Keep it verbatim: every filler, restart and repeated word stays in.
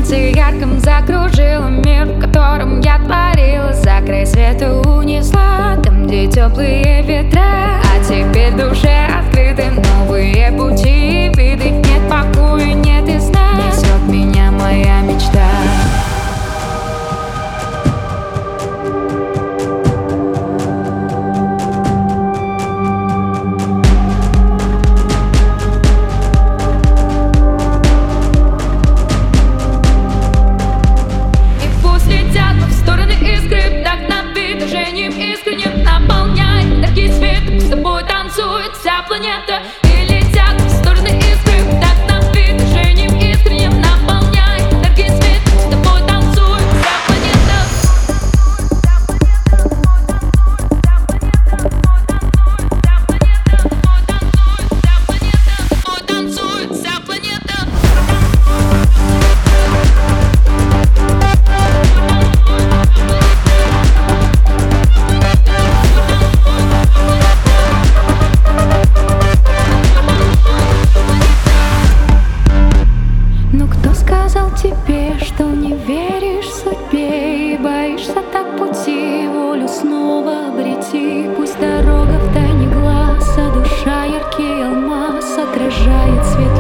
солнце ярком закружило мир, в котором я творила. За край света унесла, там, где теплые ветра. А теперь в душе открыты новые пути и виды. Нет покоя, нет и сна, несет меня моя мечта. Вся планета и летят в стороны искры. Так нам вид движением искренним наполняй. Яркий свет, с тобой танцует вся планета. С тобой танцует вся планета. Тебе, что не веришь судьбе и боишься так пути, волю снова обрети. Пусть дорога в тайне глаз, а душа яркий алмаз отражает свет.